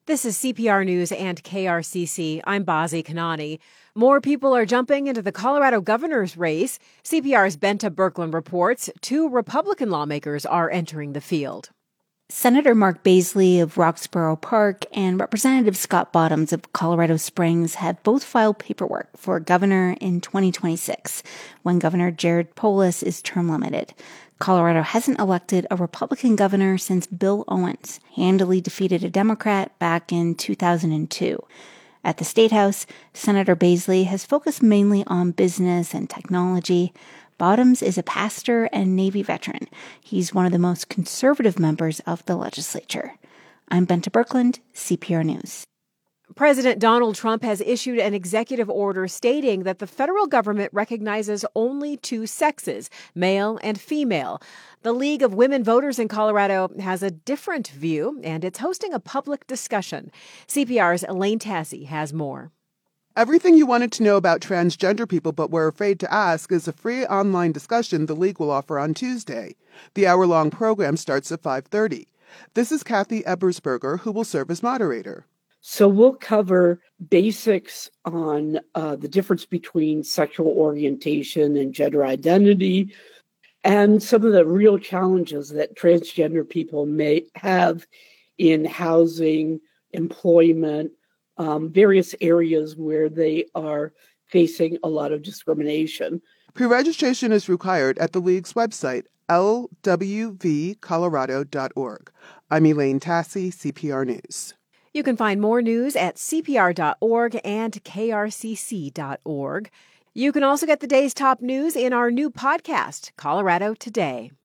This is CPR News and KRCC. I'm Bazi Kanani. More people are jumping into the Colorado governor's race. CPR's Benta Birkeland reports 2 Republican lawmakers are entering the field. Senator Mark Baisley of Roxborough Park and Representative Scott Bottoms of Colorado Springs have both filed paperwork for governor in 2026, when Governor Jared Polis is term limited. Colorado hasn't elected a Republican governor since Bill Owens handily defeated a Democrat back in 2002. At the State House, Senator Baisley has focused mainly on business and technology. Bottoms is a pastor and Navy veteran. He's one of the most conservative members of the legislature. I'm Benta Birkeland, CPR News. President Donald Trump has issued an executive order stating that the federal government recognizes only 2 sexes, male and female. The League of Women Voters in Colorado has a different view, and it's hosting a public discussion. CPR's Elaine Tassi has more. Everything you wanted to know about transgender people but were afraid to ask is a free online discussion the League will offer on Tuesday. The hour-long program starts at 5:30. This is Kathy Ebersberger, who will serve as moderator. So we'll cover basics on the difference between sexual orientation and gender identity, and some of the real challenges that transgender people may have in housing, employment, various areas where they are facing a lot of discrimination. Pre-registration is required at the League's website, lwvcolorado.org. I'm Elaine Tassi, CPR News. You can find more news at cpr.org and krcc.org. You can also get the day's top news in our new podcast, Colorado Today.